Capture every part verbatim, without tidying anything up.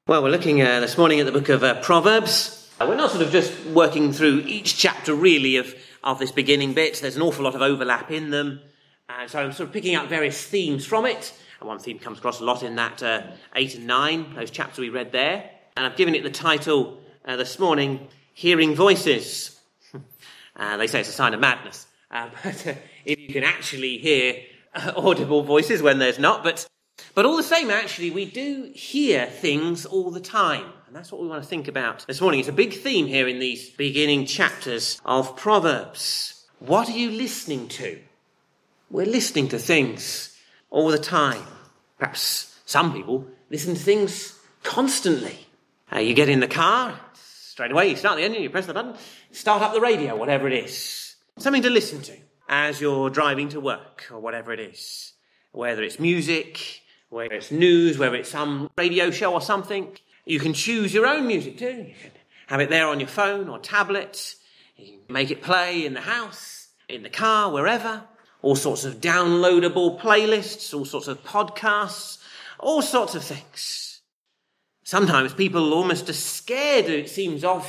Well, we're looking uh, this morning at the book of uh, Proverbs. Uh, we're not sort of just working through each chapter really of, of this beginning bit. There's an awful lot of overlap in them. And so I'm sort of picking out various themes from it. And one theme comes across a lot in that uh, eight and nine, those chapters we read there. And I've given it the title uh, this morning, Hearing Voices. uh, they say it's a sign of madness. Uh, but uh, if you can actually hear uh, audible voices when there's not. But But all the same, actually, we do hear things all the time. And that's what we want to think about this morning. It's a big theme here in these beginning chapters of Proverbs. What are you listening to? We're listening to things all the time. Perhaps some people listen to things constantly. Uh, you get in the car, straight away you start the engine, you press the button, start up the radio, whatever it is. Something to listen to as you're driving to work or whatever it is. Whether it's music, whether it's news, whether it's some radio show or something. You can choose your own music too. You can have it there on your phone or tablet. You can make it play in the house, in the car, wherever. All sorts of downloadable playlists, all sorts of podcasts, all sorts of things. Sometimes people almost are scared, it seems, of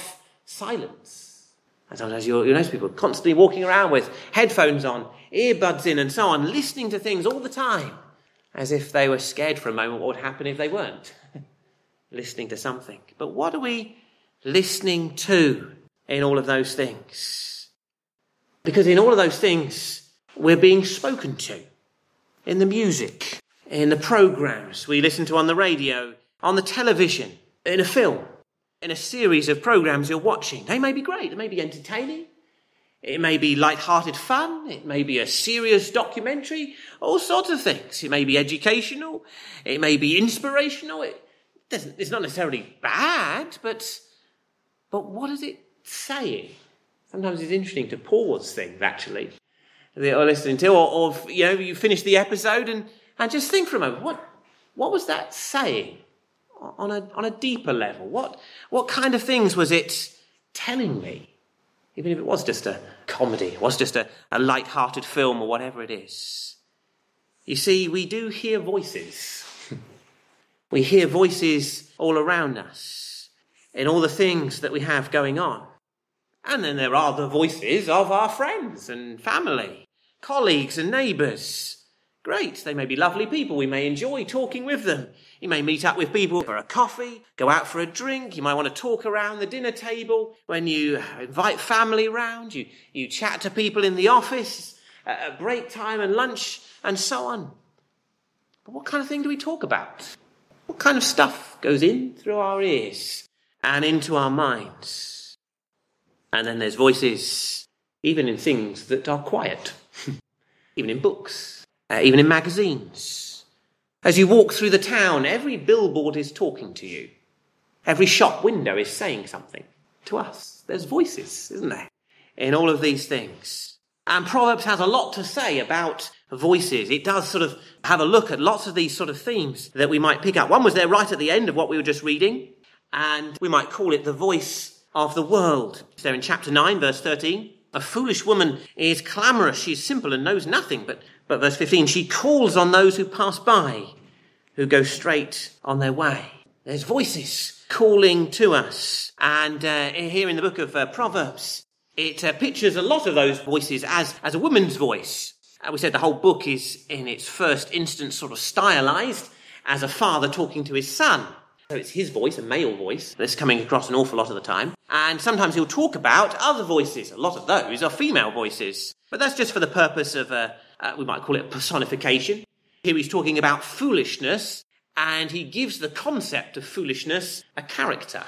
silence. And sometimes you'll, you notice people constantly walking around with headphones on, earbuds in and so on, listening to things all the time. As if they were scared for a moment what would happen if they weren't listening to something. But what are we listening to in all of those things? Because in all of those things, we're being spoken to. In the music, in the programs we listen to on the radio, on the television, in a film, in a series of programs you're watching. They may be great, they may be entertaining. It may be light-hearted fun. It may be a serious documentary. All sorts of things. It may be educational. It may be inspirational. It doesn't, it's not necessarily bad, but, but what is it saying? Sometimes it's interesting to pause things, actually, that you're listening to. Or, or you know, you finish the episode and, and just think for a moment, what, what was that saying on a, on a deeper level? What, what kind of things was it telling me? Even if it was just a comedy, it was just a, a light-hearted film or whatever it is. You see, we do hear voices. We hear voices all around us in all the things that we have going on. And then there are the voices of our friends and family, colleagues and neighbours. Great, they may be lovely people. We may enjoy talking with them. You may meet up with people for a coffee, go out for a drink. You might want to talk around the dinner table. When you invite family round, you, you chat to people in the office at break time and lunch and so on. But what kind of thing do we talk about? What kind of stuff goes in through our ears and into our minds? And then there's voices, even in things that are quiet, even in books. Uh, even in magazines. As you walk through the town, every billboard is talking to you. Every shop window is saying something to us. There's voices, isn't there, in all of these things. And Proverbs has a lot to say about voices. It does sort of have a look at lots of these sort of themes that we might pick up. One was there right at the end of what we were just reading, and we might call it the voice of the world. It's there in chapter nine, verse thirteen. A foolish woman is clamorous. She's simple and knows nothing. But, but verse fifteen, she calls on those who pass by, who go straight on their way. There's voices calling to us. And uh, here in the book of uh, Proverbs, it uh, pictures a lot of those voices as, as a woman's voice. Uh, we said the whole book is, in its first instance, sort of stylized as a father talking to his son. So it's his voice, a male voice, that's coming across an awful lot of the time. And sometimes he'll talk about other voices. A lot of those are female voices. But that's just for the purpose of, uh, uh, we might call it personification. Here he's talking about foolishness, and he gives the concept of foolishness a character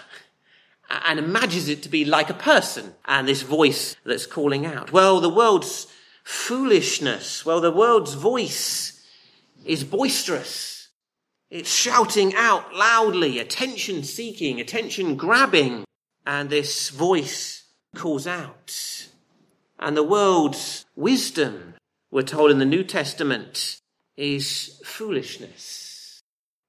and imagines it to be like a person and this voice that's calling out. Well, the world's foolishness, well, the world's voice is boisterous. It's shouting out loudly, attention-seeking, attention-grabbing. And this voice calls out. And the world's wisdom, we're told in the New Testament, is foolishness.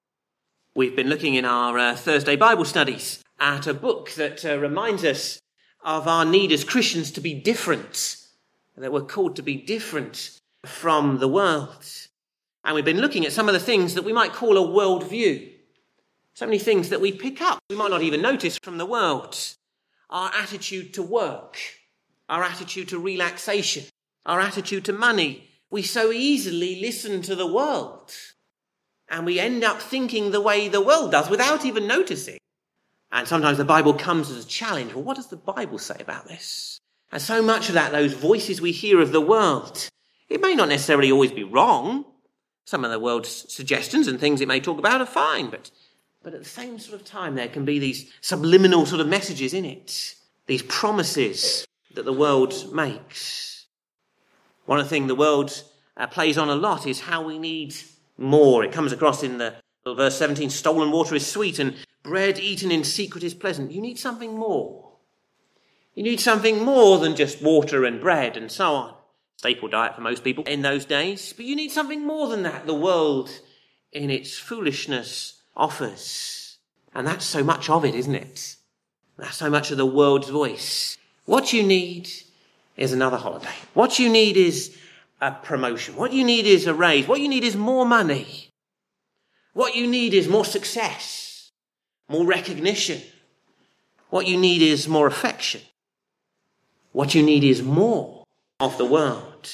We've been looking in our uh, Thursday Bible studies at a book that uh, reminds us of our need as Christians to be different, that we're called to be different from the world. And we've been looking at some of the things that we might call a worldview. So many things that we pick up, we might not even notice from the world. Our attitude to work, our attitude to relaxation, our attitude to money. We so easily listen to the world, and we end up thinking the way the world does without even noticing. And sometimes the Bible comes as a challenge. Well, what does the Bible say about this? And so much of that, those voices we hear of the world, it may not necessarily always be wrong. Some of the world's suggestions and things it may talk about are fine, but, but at the same sort of time, there can be these subliminal sort of messages in it, these promises that the world makes. One of the things the world uh, plays on a lot is how we need more. It comes across in the well, verse seventeen, stolen water is sweet and bread eaten in secret is pleasant. You need something more. You need something more than just water and bread and so on. Staple diet for most people in those days. But you need something more than that the world in its foolishness offers. And that's so much of it, isn't it? That's so much of the world's voice. What you need is another holiday. What you need is a promotion. What you need is a raise. What you need is more money. What you need is more success, more recognition. What you need is more affection. What you need is more of the world.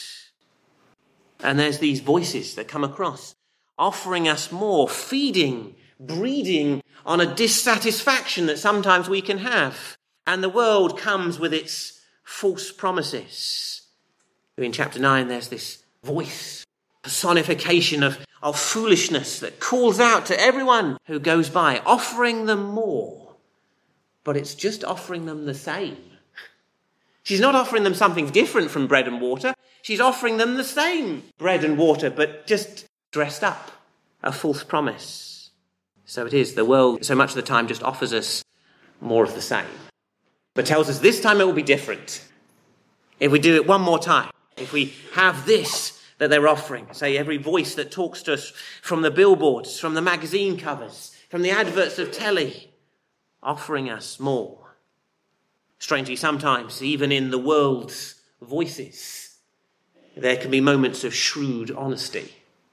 And there's these voices that come across, offering us more, feeding, breeding on a dissatisfaction that sometimes we can have. And the world comes with its false promises. In chapter nine, there's this voice, personification of, of foolishness that calls out to everyone who goes by, offering them more. But it's just offering them the same. She's not offering them something different from bread and water. She's offering them the same bread and water, but just dressed up, a false promise. So it is, the world so much of the time just offers us more of the same, but tells us this time it will be different. If we do it one more time, if we have this that they're offering, say every voice that talks to us from the billboards, from the magazine covers, from the adverts of telly, offering us more. Strangely, sometimes, even in the world's voices, there can be moments of shrewd honesty.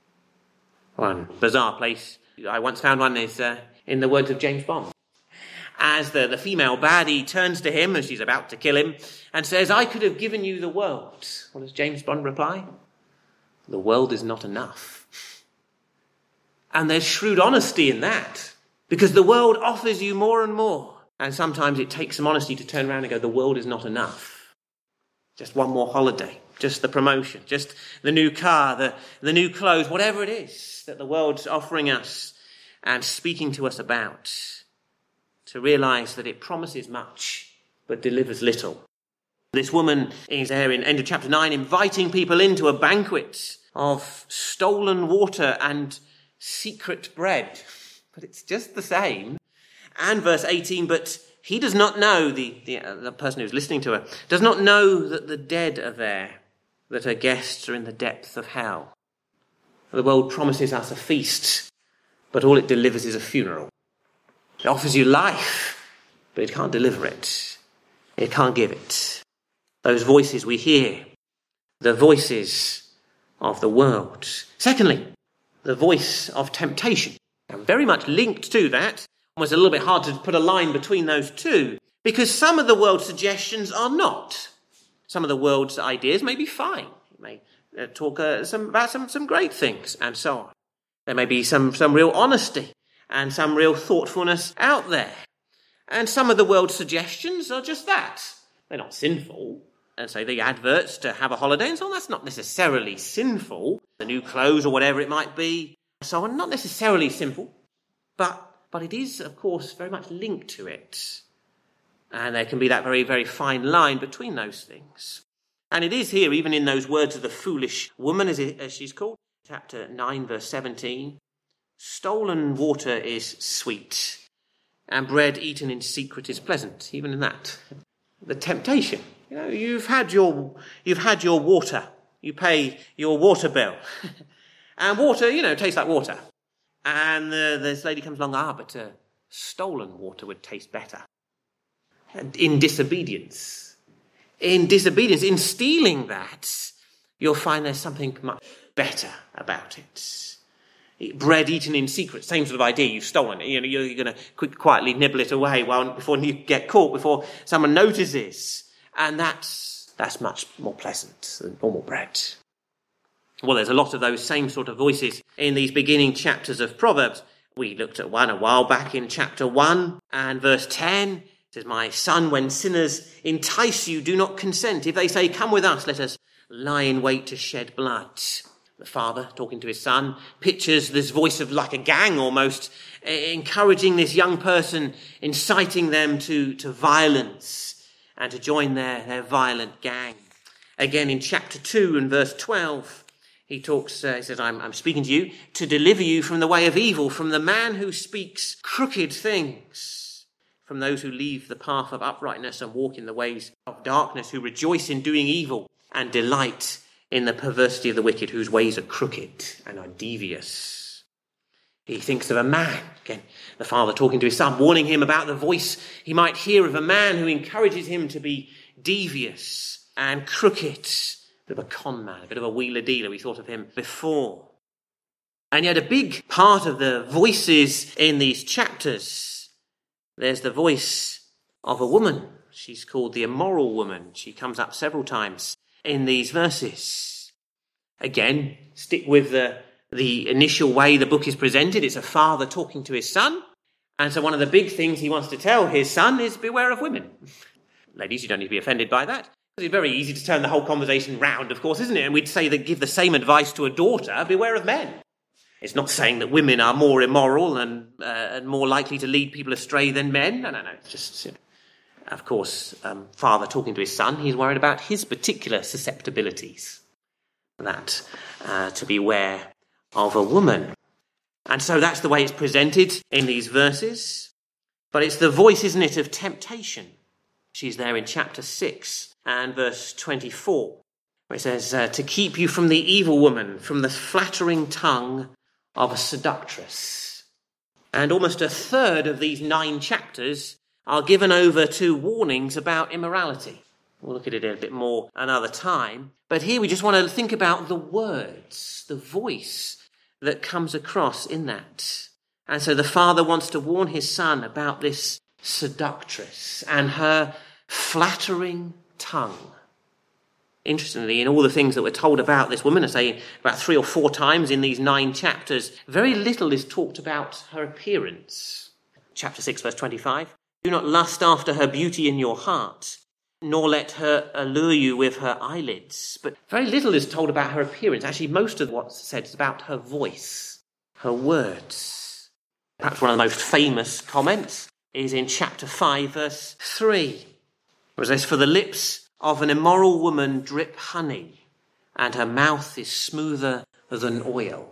One bizarre place I once found one is uh, in the words of James Bond. As the, the female baddie turns to him as she's about to kill him and says, "I could have given you the world." What does James Bond reply? "The world is not enough." And there's shrewd honesty in that, because the world offers you more and more. And sometimes it takes some honesty to turn around and go, the world is not enough. Just one more holiday, just the promotion, just the new car, the, the new clothes, whatever it is that the world's offering us and speaking to us about. To realise that it promises much, but delivers little. This woman is there in end of chapter nine, inviting people into a banquet of stolen water and secret bread. But it's just the same. And verse eighteen, but he does not know, the, the, uh, the person who's listening to her, does not know that the dead are there, that her guests are in the depth of hell. The world promises us a feast, but all it delivers is a funeral. It offers you life, but it can't deliver it. It can't give it. Those voices we hear, the voices of the world. Secondly, the voice of temptation. And very much linked to that, almost a little bit hard to put a line between those two, because some of the world's suggestions are not. Some of the world's ideas may be fine. It may uh, talk uh, some, about some, some great things and so on. There may be some, some real honesty and some real thoughtfulness out there. And some of the world's suggestions are just that. They're not sinful. And so the adverts to have a holiday and so on, that's not necessarily sinful. The new clothes or whatever it might be, so on, not necessarily sinful. But but it is, of course, very much linked to it. And there can be that very, very fine line between those things. And it is here, even in those words of the foolish woman, as, it, as she's called, chapter nine, verse seventeen, stolen water is sweet, and bread eaten in secret is pleasant. Even in that, the temptation. You know, you've had your you've had your water. You pay your water bill, and water, you know, tastes like water. And uh, this lady comes along, ah, but uh, stolen water would taste better. And in disobedience, in disobedience, in stealing that, you'll find there's something much better about it. Bread eaten in secret, same sort of idea. You've stolen it. You know, you're going to quick, quietly nibble it away while, before you get caught, before someone notices. And that's, that's much more pleasant than normal bread. Well, there's a lot of those same sort of voices in these beginning chapters of Proverbs. We looked at one a while back in chapter one and verse ten. It says, "My son, when sinners entice you, do not consent. If they say, 'Come with us, let us lie in wait to shed blood.'" The father, talking to his son, pictures this voice of like a gang almost, encouraging this young person, inciting them to, to violence and to join their, their violent gang. Again, in chapter two and verse twelve, he talks, uh, he says, I'm, I'm speaking to you to deliver you from the way of evil, from the man who speaks crooked things, from those who leave the path of uprightness and walk in the ways of darkness, who rejoice in doing evil and delight in the perversity of the wicked, whose ways are crooked and are devious. He thinks of a man, again, the father talking to his son, warning him about the voice he might hear of a man who encourages him to be devious and crooked. A bit of a con man, a bit of a wheeler dealer. We thought of him before. And yet a big part of the voices in these chapters, there's the voice of a woman. She's called the immoral woman. She comes up several times in these verses. Again, stick with the, the initial way the book is presented. It's a father talking to his son. And so one of the big things he wants to tell his son is beware of women. Ladies, you don't need to be offended by that. It's very easy to turn the whole conversation round, of course, isn't it? And we'd say that give the same advice to a daughter, beware of men. It's not saying that women are more immoral and, uh, and more likely to lead people astray than men. No, no, no. It's just, you know, of course, um, father talking to his son, he's worried about his particular susceptibilities. That, uh, to beware of a woman. And so that's the way it's presented in these verses. But it's the voice, isn't it, of temptation. She's there in chapter six and verse twenty-four, where it says, uh, to keep you from the evil woman, from the flattering tongue of a seductress. And almost a third of these nine chapters are given over to warnings about immorality. We'll look at it a bit more another time. But here we just want to think about the words, the voice that comes across in that. And so the father wants to warn his son about this seductress and her flattering tongue. Interestingly, in all the things that we're told about this woman, I say about three or four times in these nine chapters, very little is talked about her appearance. Chapter six, verse twenty-five, do not lust after her beauty in your heart, nor let her allure you with her eyelids. But very little is told about her appearance. Actually, most of what's said is about her voice, her words. Perhaps one of the most famous comments is in chapter five, verse three. Where it says, for the lips of an immoral woman drip honey, and her mouth is smoother than oil.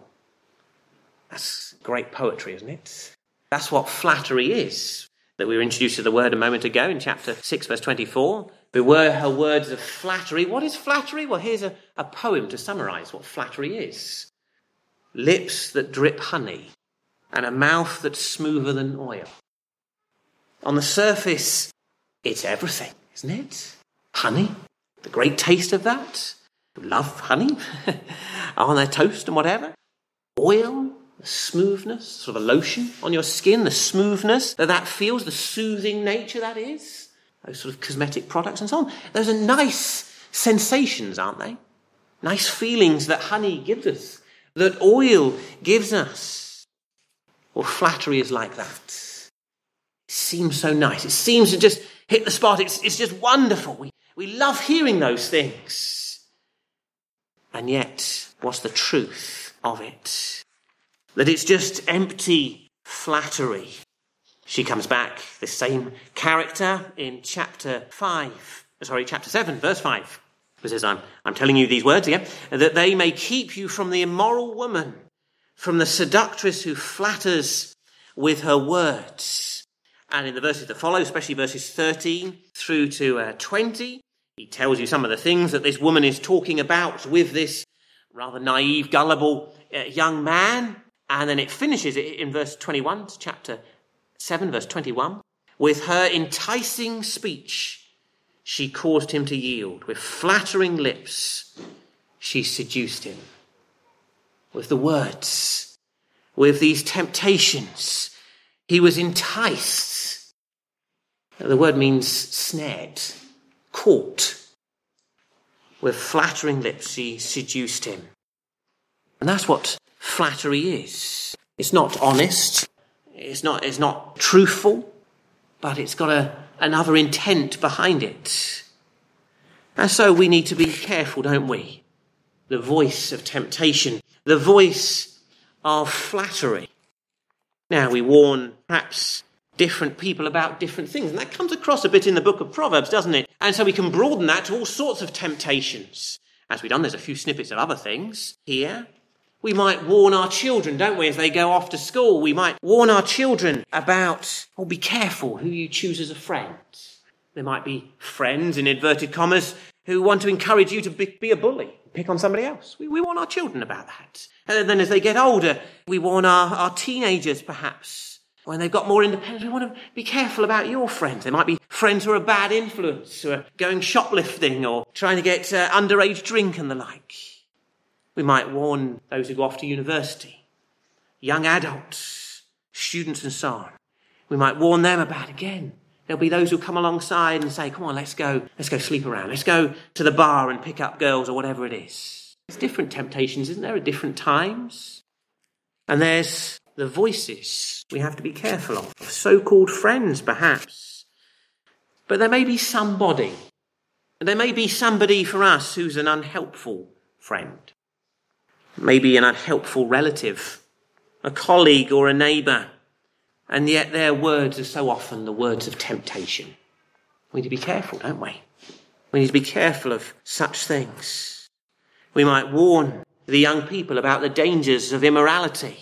That's great poetry, isn't it? That's what flattery is, that we were introduced to the word a moment ago in chapter six, verse twenty-four. Beware her words of flattery. What is flattery? Well, here's a, a poem to summarize what flattery is. Lips that drip honey, and a mouth that's smoother than oil. On the surface, it's everything, isn't it? Honey, the great taste of that. Love honey on their toast and whatever. Oil, the smoothness, sort of a lotion on your skin, the smoothness that that feels, the soothing nature that is. Those sort of cosmetic products and so on. Those are nice sensations, aren't they? Nice feelings that honey gives us, that oil gives us. Well, flattery is like that. It seems so nice. It seems to just hit the spot. It's, it's just wonderful. We, we love hearing those things. And yet, what's the truth of it? That it's just empty flattery. She comes back, this same character, in chapter five, sorry, chapter seven, verse five. It says, I'm, I'm telling you these words again, that they may keep you from the immoral woman, from the seductress who flatters with her words. And in the verses that follow, especially verses thirteen through to uh, twenty, he tells you some of the things that this woman is talking about with this rather naive, gullible uh, young man. And then it finishes in verse twenty-one, chapter seven, verse twenty-one. With her enticing speech, she caused him to yield. With flattering lips, she seduced him. With the words, with these temptations. He was enticed. The word means snared, caught. With flattering lips, she seduced him. And that's what flattery is. It's not honest. It's not, it's not truthful, but it's got a, another intent behind it. And so we need to be careful, don't we? The voice of temptation, the voice of flattery. Now, we warn perhaps different people about different things, and that comes across a bit in the book of Proverbs, doesn't it? And so we can broaden that to all sorts of temptations. As we've done, there's a few snippets of other things here. We might warn our children, don't we, as they go off to school. We might warn our children about, oh, be careful who you choose as a friend. There might be friends, in inverted commas, who want to encourage you to be, be a bully, pick on somebody else. We, we warn our children about that. And then as they get older, we warn our, our teenagers, perhaps. When they've got more independence, we want to be careful about your friends. There might be friends who are a bad influence, who are going shoplifting or trying to get uh, underage drink and the like. We might warn those who go off to university, young adults, students and so on. We might warn them about, again, there'll be those who come alongside and say, come on, let's go, let's go sleep around. Let's go to the bar and pick up girls or whatever it is. There's different temptations, isn't there, at different times? And there's the voices we have to be careful of, of so-called friends, perhaps. But there may be somebody, there may be somebody for us who's an unhelpful friend. Maybe an unhelpful relative, a colleague or a neighbour. And yet their words are so often the words of temptation. We need to be careful, don't we? We need to be careful of such things. We might warn the young people about the dangers of immorality.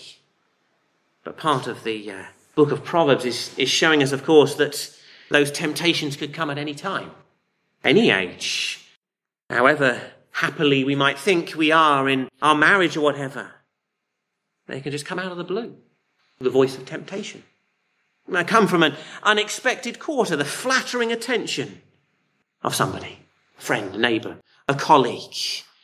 But part of the uh, book of Proverbs is, is showing us, of course, that those temptations could come at any time, any age. However happily we might think we are in our marriage or whatever, they can just come out of the blue. The voice of temptation. It might come from an unexpected quarter, the flattering attention of somebody, a friend, a neighbour, a colleague.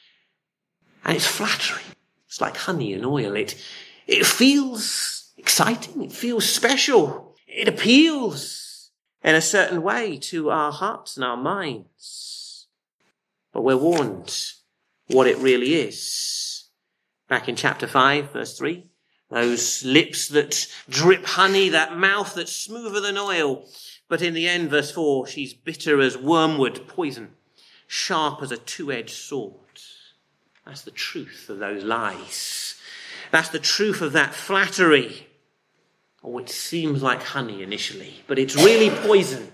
And it's flattering. It's like honey and oil. It, it feels exciting. It feels special. It appeals in a certain way to our hearts and our minds. But we're warned what it really is. Back in chapter five, verse three, those lips that drip honey, that mouth that's smoother than oil. But in the end, verse four, she's bitter as wormwood poison, sharp as a two-edged sword. That's the truth of those lies. That's the truth of that flattery. Oh, it seems like honey initially, but it's really poison.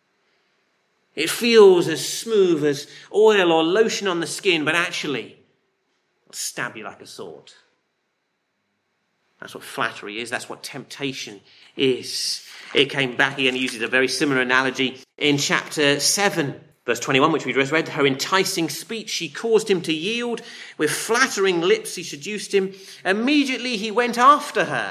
It feels as smooth as oil or lotion on the skin, but actually it'll stab you like a sword. That's what flattery is. That's what temptation is. It came back again, he uses a very similar analogy in chapter seven, verse twenty-one, which we just read. Her enticing speech, she caused him to yield. With flattering lips, he seduced him. Immediately he went after her.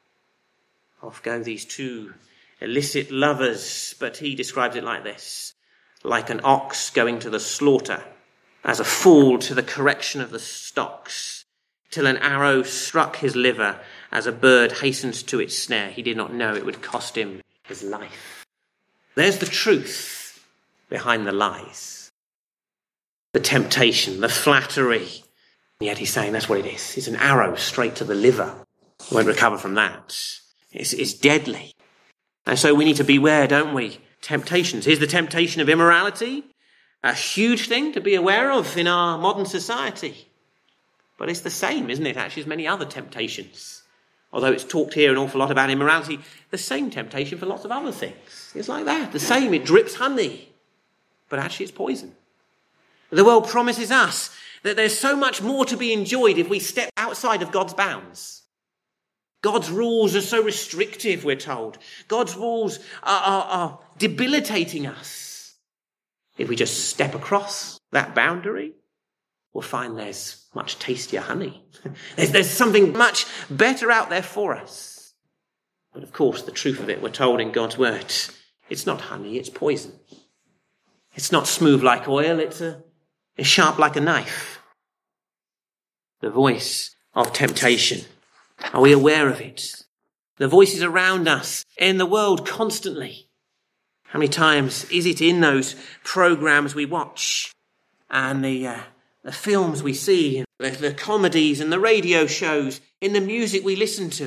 Off go these two illicit lovers, but he describes it like this. Like an ox going to the slaughter, as a fool to the correction of the stocks, till an arrow struck his liver, as a bird hastens to its snare. He did not know it would cost him his life. There's the truth behind the lies. The temptation, the flattery. And yet he's saying that's what it is. It's an arrow straight to the liver. You won't recover from that. It's, it's deadly. And so we need to beware, don't we? Temptations. Here's the temptation of immorality. A huge thing to be aware of in our modern society. But it's the same, isn't it, actually, as many other temptations. Although it's talked here an awful lot about immorality, the same temptation for lots of other things. It's like that. The same. It drips honey. But actually it's poison. The world promises us that there's so much more to be enjoyed if we step outside of God's bounds. God's rules are so restrictive, we're told. God's rules are, are, are debilitating us. If we just step across that boundary, we'll find there's much tastier honey. there's, there's something much better out there for us. But of course, the truth of it, we're told in God's word, it's not honey, it's poison. It's not smooth like oil, it's, a, it's sharp like a knife. The voice of temptation. Are we aware of it? The voices around us in the world constantly. How many times is it in those programs we watch and the uh, the films we see, the, the comedies and the radio shows, in the music we listen to?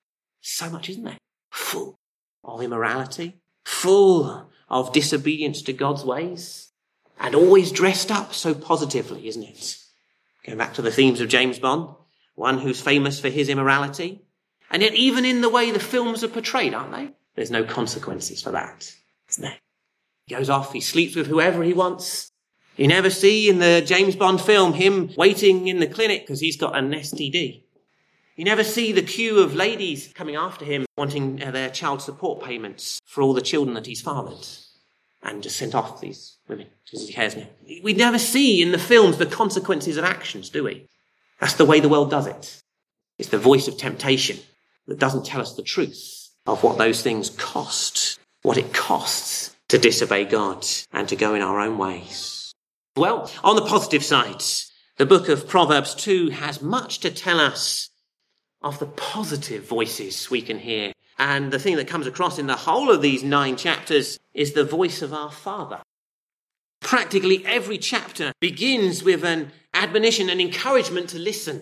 So much, isn't there? Full of immorality, full of disobedience to God's ways, and always dressed up so positively, isn't it? Going back to the themes of James Bond, one who's famous for his immorality. And yet even in the way the films are portrayed, aren't they? There's no consequences for that, isn't there? He goes off, he sleeps with whoever he wants. You never see in the James Bond film him waiting in the clinic because he's got an S T D. You never see the queue of ladies coming after him wanting uh, their child support payments for all the children that he's fathered and just sent off these women because he cares now. We never see in the films the consequences of actions, do we? That's the way the world does it. It's the voice of temptation that doesn't tell us the truth of what those things cost, what it costs to disobey God and to go in our own ways. Well, on the positive side, the book of Proverbs two has much to tell us of the positive voices we can hear. And the thing that comes across in the whole of these nine chapters is the voice of our Father. Practically every chapter begins with an admonition, an encouragement to listen.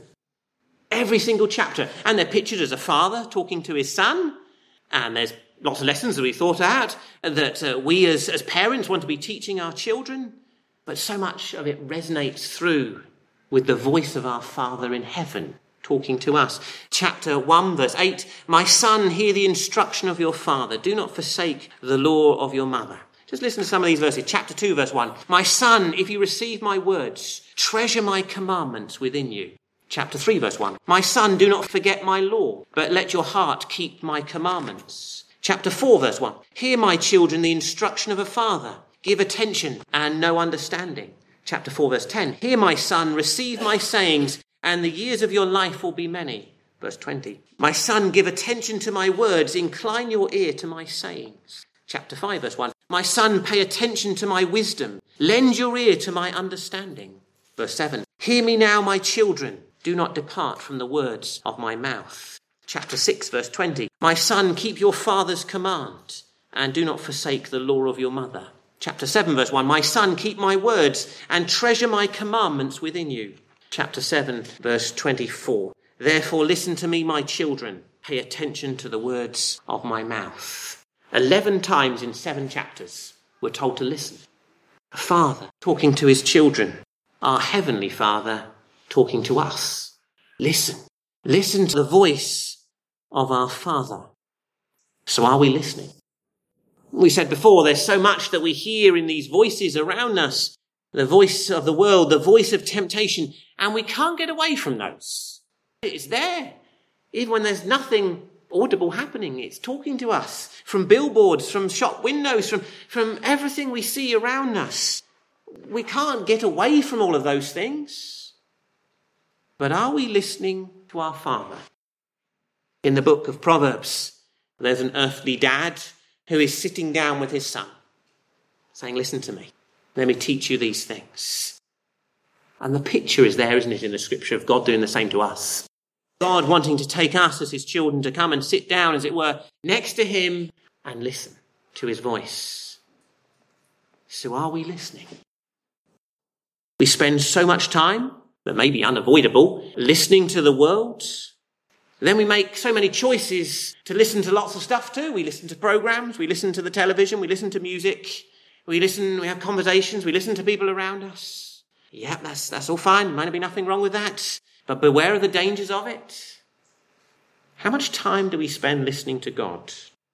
Every single chapter. And they're pictured as a father talking to his son. And there's lots of lessons that we thought out that uh, we as, as parents want to be teaching our children. But so much of it resonates through with the voice of our Father in heaven talking to us. Chapter one, verse eight, "My son, hear the instruction of your father. Do not forsake the law of your mother." Just listen to some of these verses. Chapter two, verse one, "My son, if you receive my words, treasure my commandments within you." Chapter three, verse one, "My son, do not forget my law, but let your heart keep my commandments." Chapter four, verse one, "Hear, my children, the instruction of a father. Give attention and no understanding." Chapter four, verse ten, "Hear, my son, receive my sayings, and the years of your life will be many." Verse twenty, "My son, give attention to my words, incline your ear to my sayings." Chapter five, verse one, "My son, pay attention to my wisdom, lend your ear to my understanding." Verse seven, "Hear me now, my children, do not depart from the words of my mouth." Chapter six, verse twenty, "My son, keep your father's command, and do not forsake the law of your mother." Chapter seven, verse one, "My son, keep my words, and treasure my commandments within you." Chapter seven, verse twenty-four, "Therefore listen to me, my children, pay attention to the words of my mouth." Eleven times in seven chapters, we're told to listen. A father talking to his children, our heavenly Father talking to us. Listen. Listen to the voice of our Father. So are we listening? We said before, there's so much that we hear in these voices around us. The voice of the world, the voice of temptation, and we can't get away from those. It's there. Even when there's nothing audible happening, it's talking to us from billboards, from shop windows, from, from everything we see around us. We can't get away from all of those things. But are we listening to our Father? In the book of Proverbs, there's an earthly dad who is sitting down with his son, saying, "Listen to me. Let me teach you these things." And the picture is there, isn't it, in the scripture of God doing the same to us. God wanting to take us as his children to come and sit down, as it were, next to him and listen to his voice. So are we listening? We spend so much time, that may be unavoidable, listening to the world. Then we make so many choices to listen to lots of stuff too. We listen to programs, we listen to the television, we listen to music. We listen, we have conversations, we listen to people around us. Yeah, that's that's all fine. Might be nothing wrong with that. But beware of the dangers of it. How much time do we spend listening to God?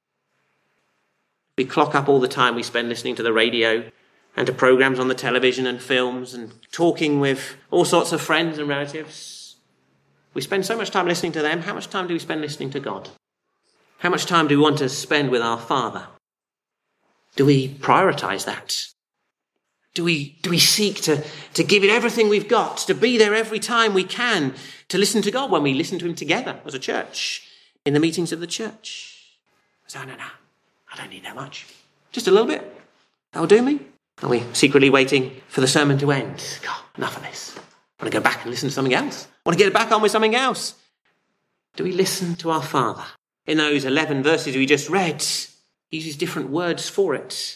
We clock up all the time we spend listening to the radio and to programs on the television and films and talking with all sorts of friends and relatives. We spend so much time listening to them. How much time do we spend listening to God? How much time do we want to spend with our Father? Do we prioritise that? Do we do we seek to, to give it everything we've got, to be there every time we can, to listen to God when we listen to him together as a church, in the meetings of the church? So, no, no, I don't need that much. Just a little bit. That'll do me. Are we secretly waiting for the sermon to end? God, enough of this. I want to go back and listen to something else. I want to get back on with something else. Do we listen to our Father? In those eleven verses we just read, he uses different words for it.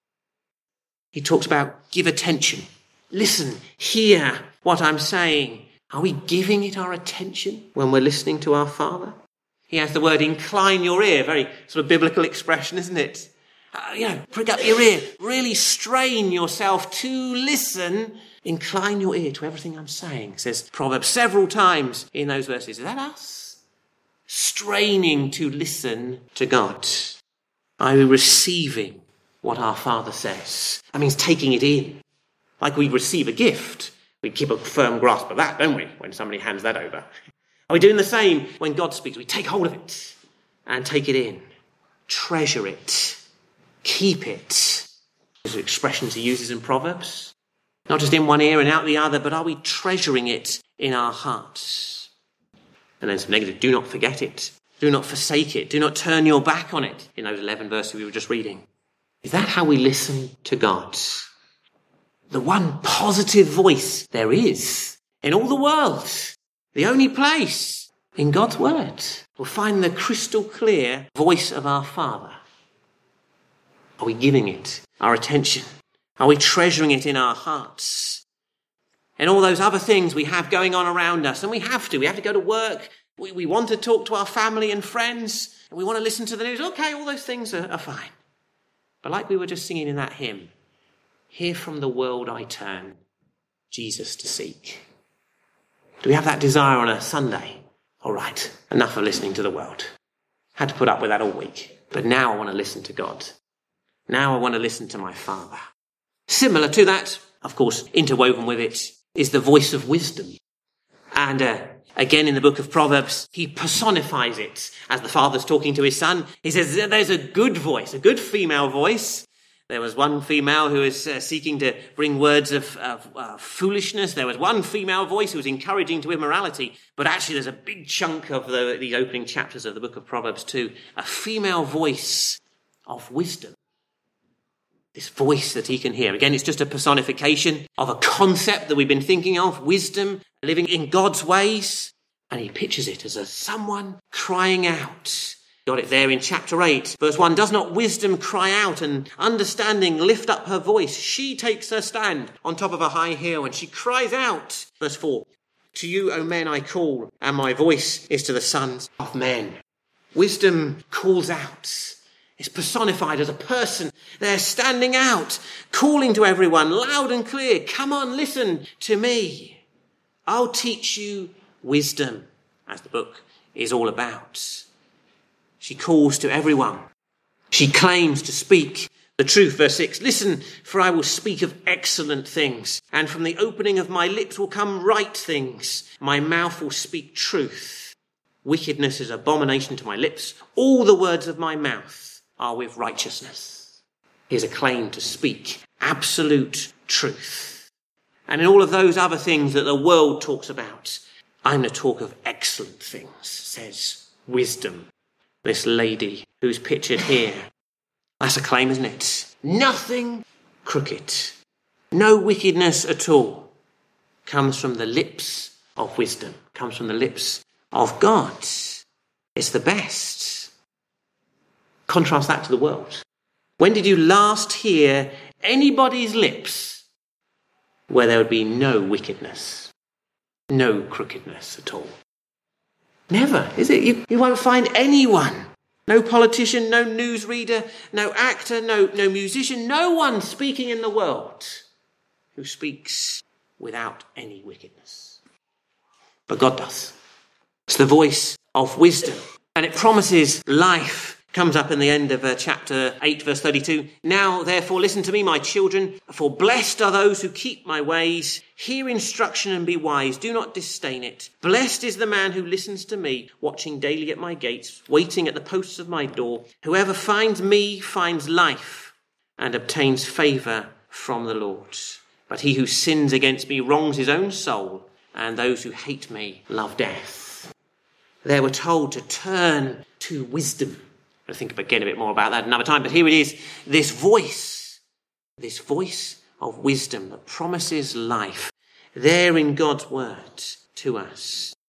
He talks about give attention. Listen, hear what I'm saying. Are we giving it our attention when we're listening to our Father? He has the word incline your ear, very sort of biblical expression, isn't it? Uh, you know, prick up your ear, really strain yourself to listen. Incline your ear to everything I'm saying, says Proverbs several times in those verses. Is that us? Straining to listen to God. Are we receiving what our Father says? That means taking it in. Like we receive a gift. We keep a firm grasp of that, don't we, when somebody hands that over? Are we doing the same when God speaks? We take hold of it and take it in. Treasure it. Keep it. Those are expressions he uses in Proverbs. Not just in one ear and out the other, but are we treasuring it in our hearts? And then some negative, do not forget it. Do not forsake it. Do not turn your back on it. In those eleven verses we were just reading. Is that how we listen to God? The one positive voice there is in all the world. The only place in God's word we'll find the crystal clear voice of our Father. Are we giving it our attention? Are we treasuring it in our hearts? And all those other things we have going on around us, and we have to. We have to go to work. We, we want to talk to our family and friends. And we want to listen to the news. Okay, all those things are, are fine. But like we were just singing in that hymn, here from the world I turn, Jesus to seek. Do we have that desire on a Sunday? All right, enough of listening to the world. Had to put up with that all week. But now I want to listen to God. Now I want to listen to my Father. Similar to that, of course, interwoven with it, is the voice of wisdom. And uh, again in the book of Proverbs, he personifies it. As the father's talking to his son, he says there's a good voice, a good female voice. There was one female who was uh, seeking to bring words of, of uh, foolishness. There was one female voice who was encouraging to immorality. But actually there's a big chunk of the, these opening chapters of the book of Proverbs too. A female voice of wisdom. This voice that he can hear. Again, it's just a personification of a concept that we've been thinking of. Wisdom, living in God's ways. And he pictures it as a someone crying out. Got it there in chapter eight, verse one. Does not wisdom cry out and understanding lift up her voice? She takes her stand on top of a high hill and she cries out. Verse four. To you, O men, I call, and my voice is to the sons of men. Wisdom calls out. It's personified as a person. They're standing out, calling to everyone loud and clear. Come on, listen to me. I'll teach you wisdom, as the book is all about. She calls to everyone. She claims to speak the truth. Verse six, listen, for I will speak of excellent things, and from the opening of my lips will come right things. My mouth will speak truth. Wickedness is abomination to my lips. All the words of my mouth are with righteousness. Here's a claim to speak absolute truth. And in all of those other things that the world talks about, I'm going to talk of excellent things, says wisdom. This lady who's pictured here. That's a claim, isn't it? Nothing crooked. No wickedness at all. Comes from the lips of wisdom. Comes from the lips of God. It's the best. Contrast that to the world. When did you last hear anybody's lips where there would be no wickedness? No crookedness at all? Never, is it? You, you won't find anyone. No politician, no newsreader, no actor, no, no musician, no one speaking in the world who speaks without any wickedness. But God does. It's the voice of wisdom. And it promises life. Comes up in the end of uh, chapter eight, verse thirty-two. Now, therefore, listen to me, my children, for blessed are those who keep my ways. Hear instruction and be wise. Do not disdain it. Blessed is the man who listens to me, watching daily at my gates, waiting at the posts of my door. Whoever finds me finds life and obtains favour from the Lord. But he who sins against me wrongs his own soul, and those who hate me love death. They were told to turn to wisdom. I'll think again a bit more about that another time, but here it is, this voice, this voice of wisdom that promises life, there in God's word to us.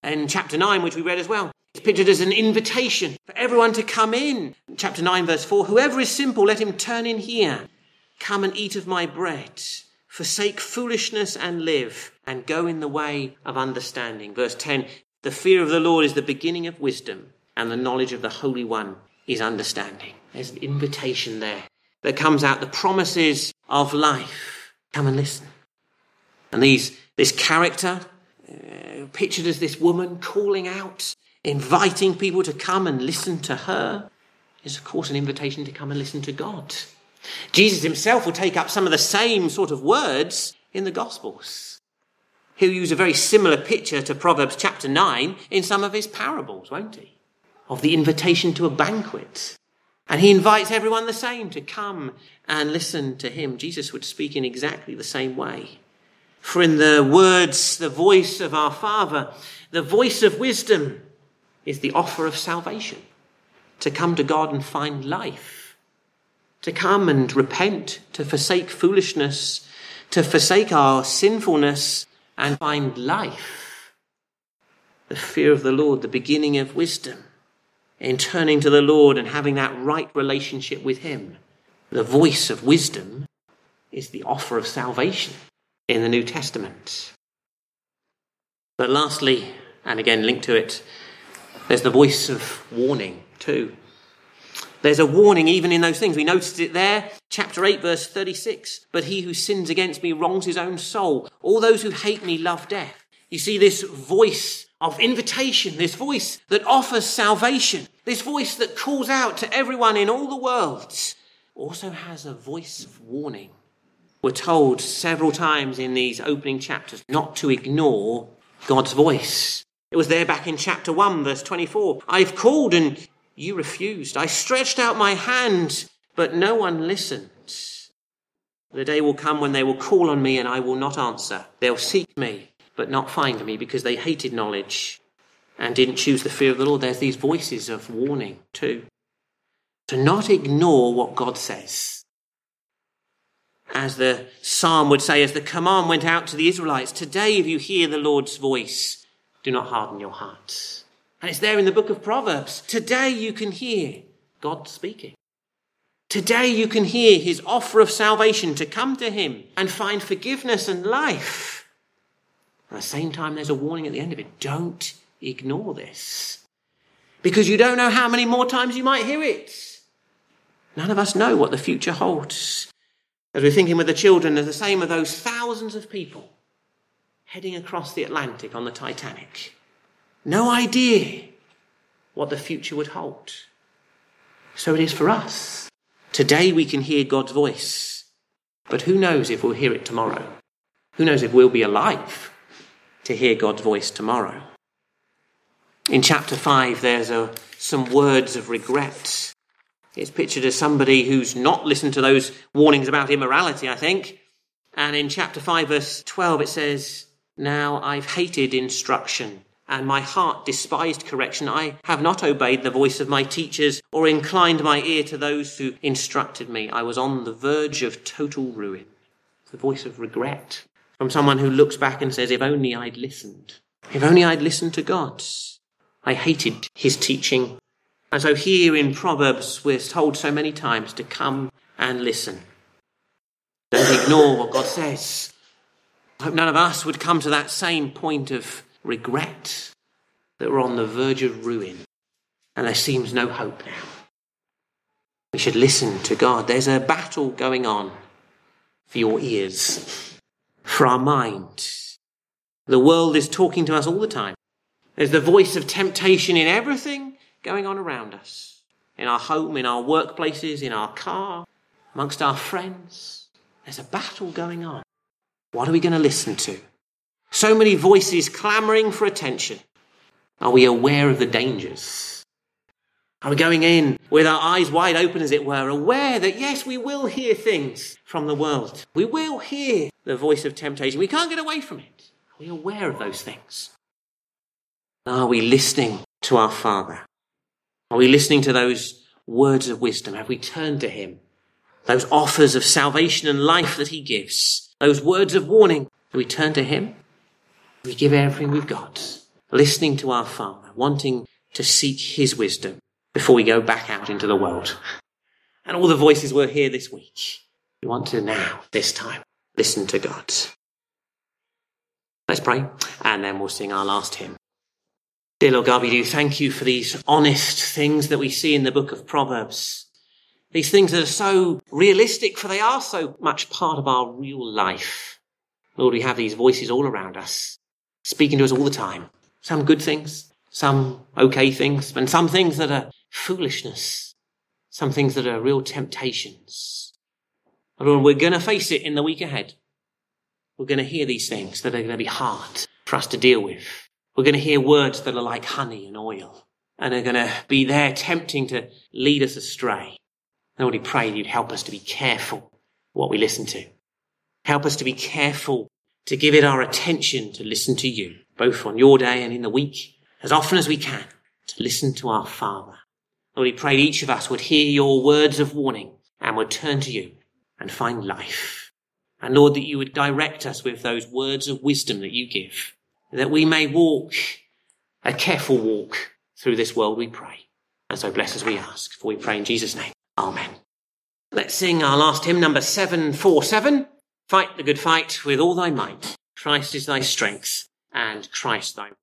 In chapter nine, which we read as well, it's pictured as an invitation for everyone to come in. Chapter nine, verse four, whoever is simple, let him turn in here. Come and eat of my bread. Forsake foolishness and live, and go in the way of understanding. Verse ten, the fear of the Lord is the beginning of wisdom, and the knowledge of the Holy One is understanding. There's an invitation there that comes out, the promises of life. Come and listen. And these, this character, uh, pictured as this woman calling out, inviting people to come and listen to her, is of course an invitation to come and listen to God. Jesus himself will take up some of the same sort of words in the Gospels. He'll use a very similar picture to Proverbs chapter nine in some of his parables, won't he? Of the invitation to a banquet. And he invites everyone the same to come and listen to him. Jesus would speak in exactly the same way. For in the words, the voice of our Father, the voice of wisdom is the offer of salvation. To come to God and find life. To come and repent, to forsake foolishness, to forsake our sinfulness and find life. The fear of the Lord, the beginning of wisdom. In turning to the Lord and having that right relationship with him. The voice of wisdom is the offer of salvation in the New Testament. But lastly, and again linked to it, there's the voice of warning too. There's a warning even in those things. We noticed it there, chapter eight, verse thirty-six. But he who sins against me wrongs his own soul. All those who hate me love death. You see this voice of invitation, this voice that offers salvation, this voice that calls out to everyone in all the world, also has a voice of warning. We're told several times in these opening chapters not to ignore God's voice. It was there back in chapter one, verse twenty-four. I've called and you refused. I stretched out my hand, but no one listened. The day will come when they will call on me and I will not answer. They'll seek me, but not find me because they hated knowledge and didn't choose the fear of the Lord. There's these voices of warning too. To not ignore what God says. As the psalm would say, as the command went out to the Israelites, today if you hear the Lord's voice, do not harden your hearts. And it's there in the book of Proverbs. Today you can hear God speaking. Today you can hear his offer of salvation to come to him and find forgiveness and life. At the same time, there's a warning at the end of it. Don't ignore this. Because you don't know how many more times you might hear it. None of us know what the future holds. As we're thinking with the children, there's the same of those thousands of people heading across the Atlantic on the Titanic. No idea what the future would hold. So it is for us. Today we can hear God's voice. But who knows if we'll hear it tomorrow? Who knows if we'll be alive to hear God's voice tomorrow? In chapter five, there's a, some words of regret. It's pictured as somebody who's not listened to those warnings about immorality, I think. And in chapter five, verse twelve, it says, now I've hated instruction, and my heart despised correction. I have not obeyed the voice of my teachers or inclined my ear to those who instructed me. I was on the verge of total ruin. The voice of regret from someone who looks back and says, if only I'd listened. If only I'd listened to God. I hated his teaching. And so here in Proverbs, we're told so many times to come and listen. Don't ignore what God says. I hope none of us would come to that same point of regret, that we're on the verge of ruin and there seems no hope now. We should listen to God. There's a battle going on for your ears, for our mind. The world is talking to us all the time. There's the voice of temptation in everything going on around us, in our home, in our workplaces, in our car, amongst our friends. There's a battle going on. What are we going to listen to? So many voices clamouring for attention. Are we aware of the dangers? Are we going in with our eyes wide open, as it were, aware that, yes, we will hear things from the world. We will hear the voice of temptation. We can't get away from it. Are we aware of those things? Are we listening to our Father? Are we listening to those words of wisdom? Have we turned to him? Those offers of salvation and life that he gives. Those words of warning. Do we turn to him? We give everything we've got listening to our Father, wanting to seek his wisdom before we go back out into the world. And all the voices we'll hear this week, we want to now, this time, listen to God. Let's pray, and then we'll sing our last hymn. Dear Lord God, we do thank you for these honest things that we see in the book of Proverbs. These things that are so realistic, for they are so much part of our real life. Lord, we have these voices all around us, speaking to us all the time. Some good things, some okay things, and some things that are foolishness, some things that are real temptations. Lord, we're going to face it in the week ahead. We're going to hear these things that are going to be hard for us to deal with. We're going to hear words that are like honey and oil, and are going to be there tempting to lead us astray. Lord, we pray you'd help us to be careful what we listen to. Help us to be careful to give it our attention to listen to you, both on your day and in the week, as often as we can, to listen to our Father. Lord, we pray each of us would hear your words of warning and would turn to you and find life. And Lord, that you would direct us with those words of wisdom that you give, that we may walk a careful walk through this world, we pray. And so bless as we ask, for we pray in Jesus' name. Amen. Let's sing our last hymn, number seven forty-seven. Fight the good fight with all thy might. Christ is thy strength, and Christ thy